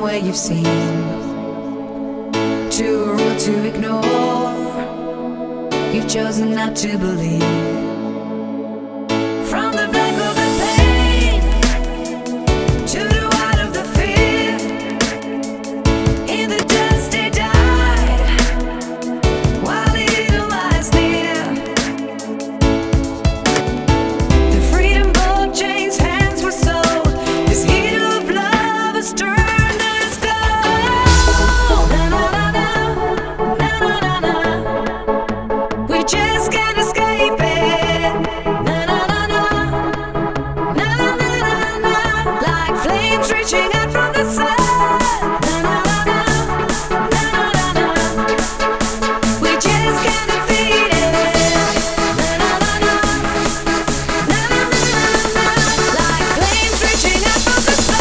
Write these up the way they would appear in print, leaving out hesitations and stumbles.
way you've seen, too rude to ignore. You've chosen not to believe. From the black of the pain to the white of the fear, in the dust they died while the eagle lies near. The freedom boat chains hands were sold. This heat of love has turned us cold. Na na na na, na na na na. We just can't escape it. Na na na na, na na na na. Like flames reaching out from the sun. Na na na na, na na na na. We just can't defeat it. Na na na na, na na na na. Like flames reaching out from the sun.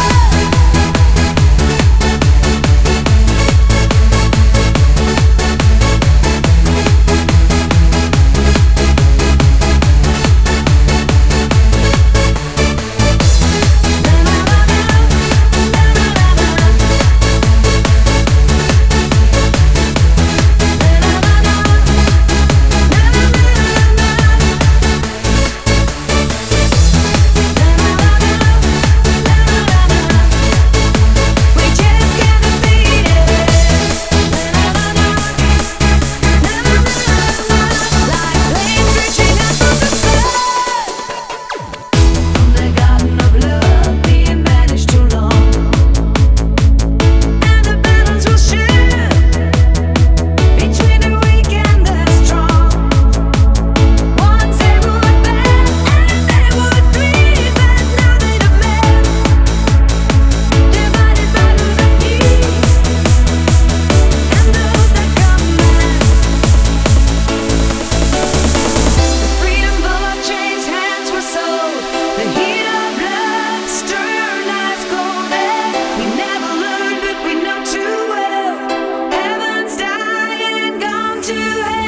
We just can't defeat it. Like flames reaching out from the sun. From the garden of love being banished too long, and the balance will shift between the weak and the strong. Once they would bend and they would breathe, but now they demand. Divided by those that need and those that command. The freedom boat chains hands were sold. The heat of love stern ice cold. And we never learned, but we know too well. Heaven's dying, gone to hell.